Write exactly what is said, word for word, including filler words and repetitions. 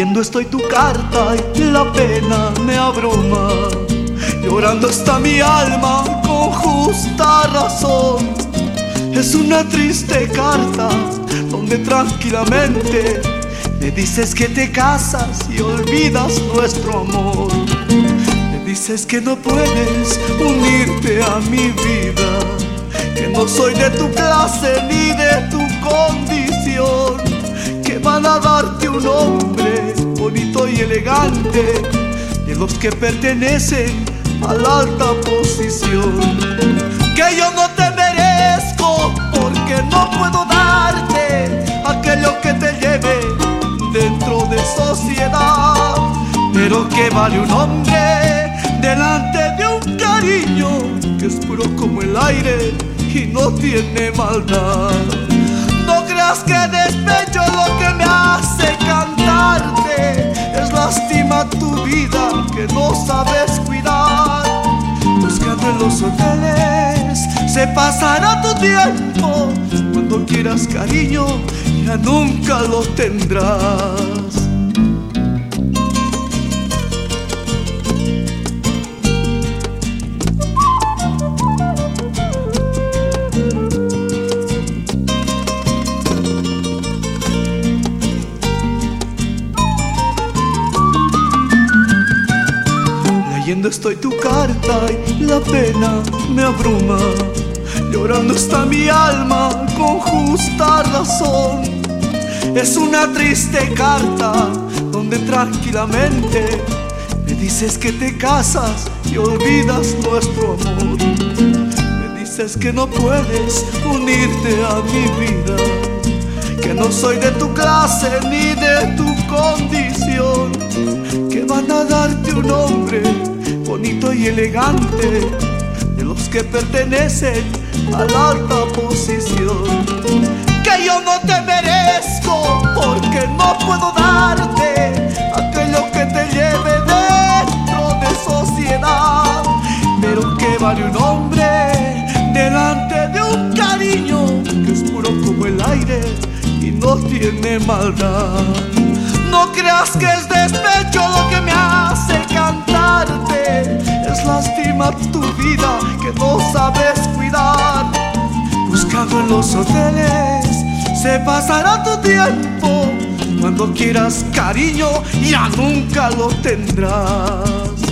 Leyendo estoy tu carta y la pena me abruma. Llorando está mi alma con justa razón. Es una triste carta donde tranquilamente me dices que te casas y olvidas nuestro amor. Me dices que no puedes unirte a mi vida, que no soy de tu clase ni de tu condición, que van a darte un hombre bonito y elegante, de los que pertenecen a la alta posición, que yo no te merezco porque no puedo darte aquello que te lleve dentro de sociedad. Pero que vale un hombre delante de un cariño que es puro como el aire y no tiene maldad. No creas que despecho lo que me hace cantarte, es lástima tu vida que no sabes cuidar. Buscando en los hoteles se pasará tu tiempo, cuando quieras cariño ya nunca lo tendrás. Leyendo estoy tu carta y la pena me abruma. Llorando está mi alma con justa razón. Es una triste carta donde tranquilamente me dices que te casas y olvidas nuestro amor. Me dices que no puedes unirte a mi vida, que no soy de tu clase ni de tu condición, que van a darte un hombre bonito y elegante, de los que pertenecen a la alta posición, que yo no te merezco porque no puedo darte aquello que te lleve dentro de sociedad. Pero que vale un hombre delante de un cariño que es puro como el aire y no tiene maldad. No creas que es despecho lo que me hace cantarte, es lástima tu vida que no sabes cuidar. Buscando en los hoteles se pasará tu tiempo, cuando quieras cariño ya nunca lo tendrás.